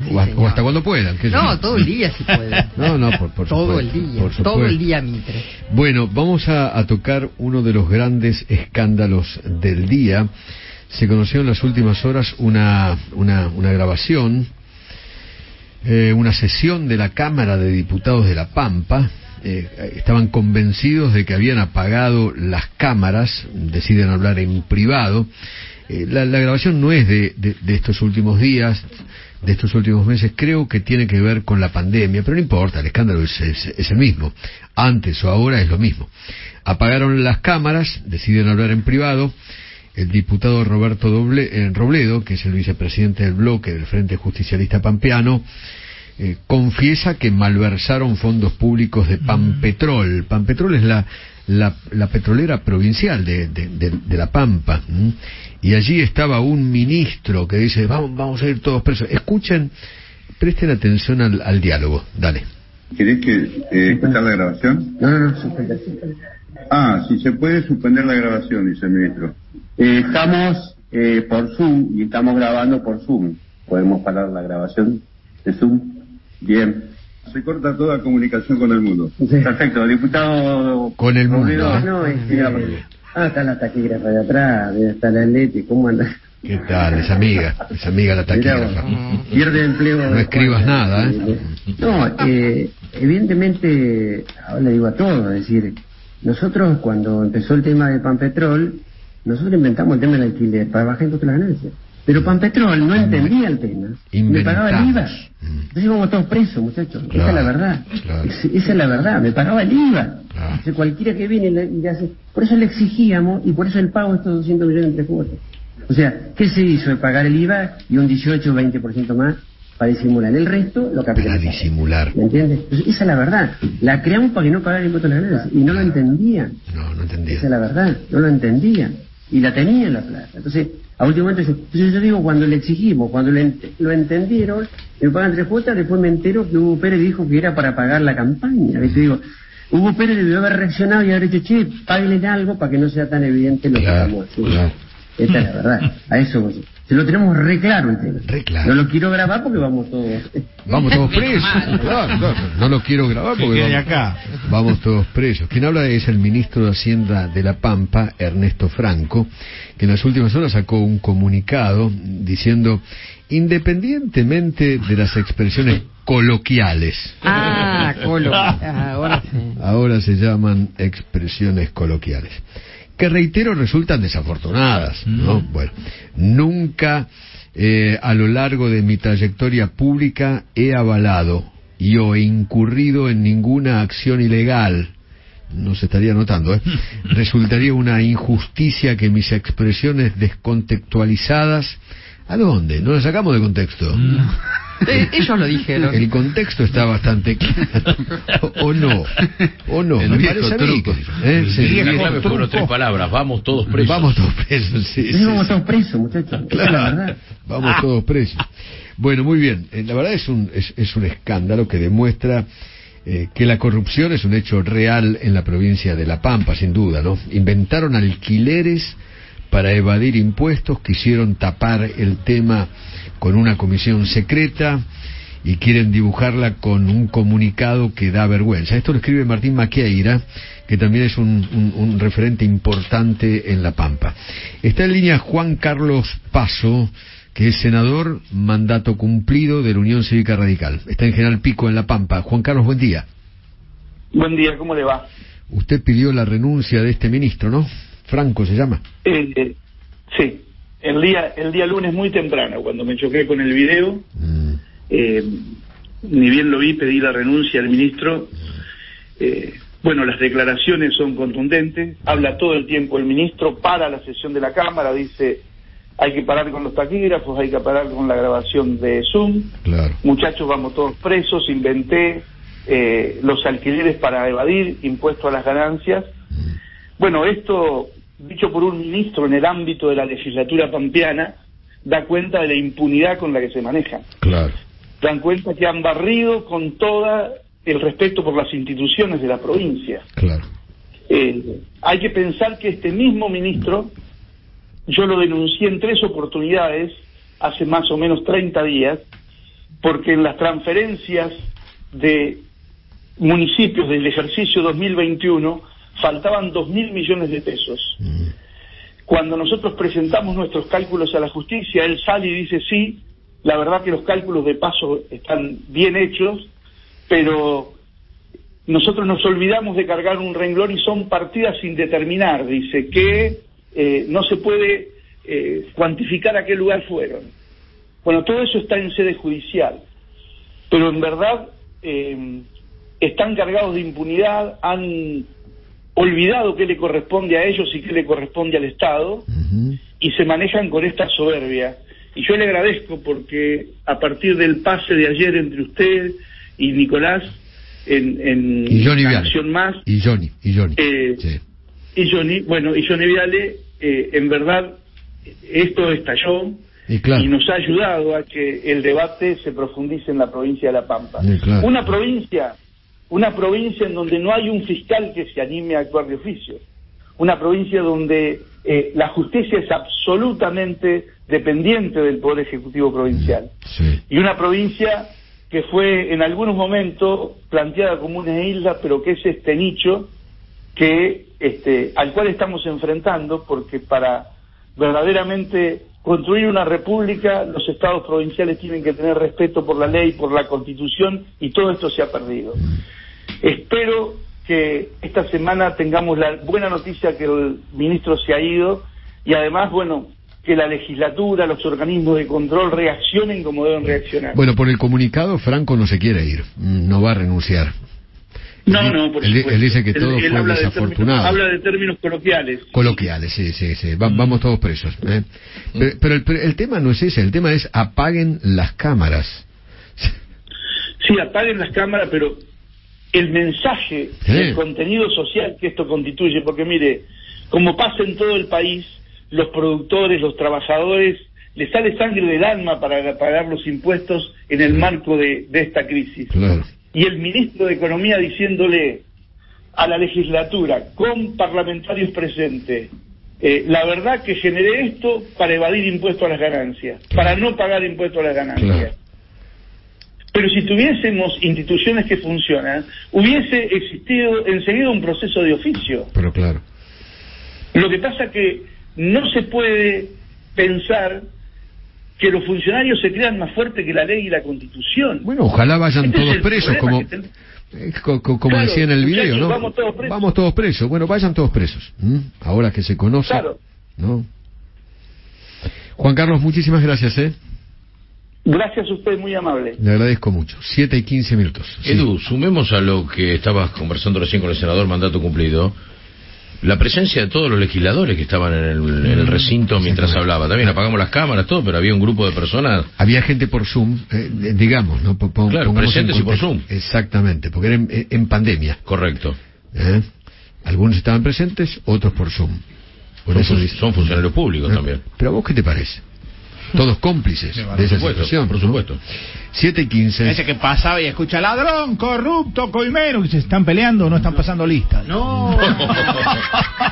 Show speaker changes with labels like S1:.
S1: o hasta cuando puedan.
S2: No, todo el día si pueden.
S1: No, por
S2: todo
S1: supuesto,
S2: el día, todo el día, Mitre.
S1: Bueno, vamos a tocar uno de los grandes escándalos del día. Se conoció en las últimas horas una grabación, una sesión de la Cámara de Diputados de La Pampa. Estaban convencidos de que habían apagado las cámaras, deciden hablar en privado. La grabación no es de estos últimos días, de estos últimos meses, creo que tiene que ver con la pandemia, pero no importa, el escándalo es el mismo, antes o ahora es lo mismo. Apagaron las cámaras, deciden hablar en privado. El diputado Roberto Robledo, que es el vicepresidente del bloque del Frente Justicialista Pampeano, confiesa que malversaron fondos públicos de Pampetrol. Pampetrol es la petrolera provincial de La Pampa, y allí estaba un ministro que dice vamos a ir todos presos. Escuchen, presten atención al diálogo. Dale.
S3: ¿Querés que escuchar la grabación?
S4: No,
S3: si se puede suspender la grabación, dice el ministro.
S4: Estamos por Zoom y estamos grabando por Zoom. ¿Podemos parar la grabación de Zoom? Bien.
S3: Se corta toda comunicación con el mundo.
S4: Sí. Perfecto, diputado.
S1: Con el mundo.
S4: Está la taquígrafa de atrás, está la Leti, ¿cómo anda?
S1: ¿Qué tal? Es amiga la taquígrafa.
S4: Pierde empleo.
S1: No escribas nada,
S4: No, evidentemente, ahora le digo a todos, es decir, nosotros cuando empezó el tema de Pampetrol, nosotros inventamos el tema del alquiler para bajar impuestos a las ganancias. Pero Pampetrol no entendía el tema, me pagaba el IVA. Entonces íbamos todos presos, muchachos. Claro, esa es la verdad. Claro. Esa es la verdad, me pagaba el IVA. Claro. Entonces cualquiera que viene le hace. Por eso le exigíamos y por eso el pago de estos 200 millones entre cuotas. O sea, ¿qué se hizo? De pagar el IVA y un 18 o 20% más para disimular. El resto lo capitalizamos.
S1: Para disimular.
S4: ¿Me entiendes? Entonces, esa es la verdad. La creamos para que no pagara impuestos a las ganancias. Y no lo entendían.
S1: No entendían.
S4: Esa es la verdad. No lo entendían. Y la tenían la plata. Entonces, a último momento, entonces yo digo, cuando le exigimos, cuando lo entendieron, me pagan 3 cuotas, después me entero que Hugo Pérez dijo que era para pagar la campaña. ¿Viste? Digo, Hugo Pérez debió haber reaccionado y haber dicho, che, páguenle algo para que no sea tan evidente lo que estamos haciendo. Claro. Esta es la verdad. A eso se lo tenemos re claro el tema.
S1: Re claro.
S4: No lo quiero grabar porque vamos todos
S1: presos. Claro, no lo quiero grabar porque vamos todos presos. Quien habla es el ministro de Hacienda de La Pampa, Ernesto Franco, que en las últimas horas sacó un comunicado diciendo, independientemente de las expresiones coloquiales. Ahora se llaman expresiones coloquiales, que reitero resultan desafortunadas, ¿no? Bueno, nunca a lo largo de mi trayectoria pública he avalado o incurrido en ninguna acción ilegal. No se estaría notando, Resultaría una injusticia que mis expresiones descontextualizadas... ¿A dónde? ¿No las sacamos de contexto?
S2: Ellos lo dijeron.
S1: El contexto está bastante claro. ¿O no?
S5: El viejo truco.
S1: Sí,
S5: la clave fueron 3 palabras. Vamos todos presos.
S1: Vamos todos presos, sí.
S4: Vamos todos presos, muchachos.
S1: Claro,
S4: la verdad.
S1: Vamos todos presos. Bueno, muy bien. La verdad es un escándalo que demuestra que la corrupción es un hecho real en la provincia de La Pampa, sin duda, ¿no? Inventaron alquileres para evadir impuestos, quisieron tapar el tema con una comisión secreta y quieren dibujarla con un comunicado que da vergüenza. Esto lo escribe Martín Maqueira, que también es un referente importante en La Pampa. Está en línea Juan Carlos Paso, que es senador, mandato cumplido de la Unión Cívica Radical. Está en General Pico, en La Pampa. Juan Carlos, buen día.
S6: Buen día, ¿cómo le va?
S1: Usted pidió la renuncia de este ministro, ¿no? Franco se llama.
S6: Sí, el día lunes muy temprano, cuando me choqué con el video, ni bien lo vi, pedí la renuncia al ministro. Bueno, las declaraciones son contundentes, habla todo el tiempo el ministro, para la sesión de la Cámara, dice, hay que parar con los taquígrafos, hay que parar con la grabación de Zoom, claro. Muchachos, vamos todos presos, inventé los alquileres para evadir impuesto a las ganancias. Bueno, esto, dicho por un ministro en el ámbito de la legislatura pampeana, da cuenta de la impunidad con la que se maneja.
S1: Claro.
S6: Dan cuenta que han barrido con toda el respeto por las instituciones de la provincia.
S1: Claro.
S6: Hay que pensar que este mismo ministro, yo lo denuncié en 3 oportunidades, hace más o menos 30 días, porque en las transferencias de municipios del ejercicio 2021 faltaban 2.000 millones de pesos. Cuando nosotros presentamos nuestros cálculos a la justicia, él sale y dice sí, la verdad que los cálculos de paso están bien hechos, pero nosotros nos olvidamos de cargar un renglón y son partidas sin determinar, dice, que no se puede cuantificar a qué lugar fueron. Bueno, todo eso está en sede judicial, pero en verdad están cargados de impunidad, han olvidado qué le corresponde a ellos y qué le corresponde al Estado, y se manejan con esta soberbia. Y yo le agradezco porque a partir del pase de ayer entre usted y Nicolás en
S1: y Johnny
S6: La Nación Más
S1: y Johnny
S6: sí. y Johnny Viale, en verdad esto estalló y nos ha ayudado a que el debate se profundice en la provincia de La Pampa. Una provincia en donde no hay un fiscal que se anime a actuar de oficio, una provincia donde la justicia es absolutamente dependiente del Poder Ejecutivo Provincial, y una provincia que fue en algunos momentos planteada como una isla, pero que es este nicho que al cual estamos enfrentando, porque para verdaderamente construir una república, los estados provinciales tienen que tener respeto por la ley, por la Constitución, y todo esto se ha perdido. Espero que esta semana tengamos la buena noticia que el ministro se ha ido, y además, bueno, que la legislatura, los organismos de control reaccionen como deben reaccionar.
S1: Bueno, por el comunicado, Franco no se quiere ir, no va a renunciar.
S6: No, por supuesto.
S1: Él dice que todo fue desafortunado.
S6: Habla de términos coloquiales.
S1: Coloquiales, sí. Vamos todos presos. Pero el tema no es ese, el tema es apaguen las cámaras.
S6: Sí, apaguen las cámaras, pero el mensaje, el contenido social que esto constituye, porque mire, como pasa en todo el país, los productores, los trabajadores, les sale sangre del alma para pagar los impuestos en el marco de esta crisis. Claro. Y el ministro de Economía diciéndole a la legislatura, con parlamentarios presentes, la verdad que generé esto para evadir impuestos a las ganancias, para no pagar impuestos a las ganancias. Claro. Pero si tuviésemos instituciones que funcionan, hubiese existido enseguida un proceso de oficio.
S1: Pero claro.
S6: Lo que pasa que no se puede pensar que los funcionarios se crean más fuertes que la ley y la Constitución.
S1: Bueno, ojalá vayan todos presos, como claro, decía en el video, ¿no? Vamos todos presos. Bueno, vayan todos presos. Ahora que se conoce, claro. ¿No? Juan Carlos, muchísimas gracias,
S6: Gracias a usted, muy amable.
S1: Le agradezco mucho. 7:15.
S5: Edu, sumemos a lo que estabas conversando recién con el senador Mandato Cumplido, la presencia de todos los legisladores que estaban en el recinto mientras hablaba. También apagamos las cámaras, todo, pero había un grupo de personas.
S1: Había gente por Zoom, digamos, ¿no?
S5: Claro, presentes y por Zoom.
S1: Exactamente, porque era en pandemia.
S5: Correcto.
S1: Algunos estaban presentes, otros por Zoom.
S5: Son funcionarios públicos también.
S1: ¿Pero a vos qué te parece? Todos cómplices de esa situación.
S5: Por supuesto.
S1: 7:15.
S7: Ese que pasaba y escucha ladrón, corrupto, coimero, que se están peleando o no están pasando listas.
S2: No.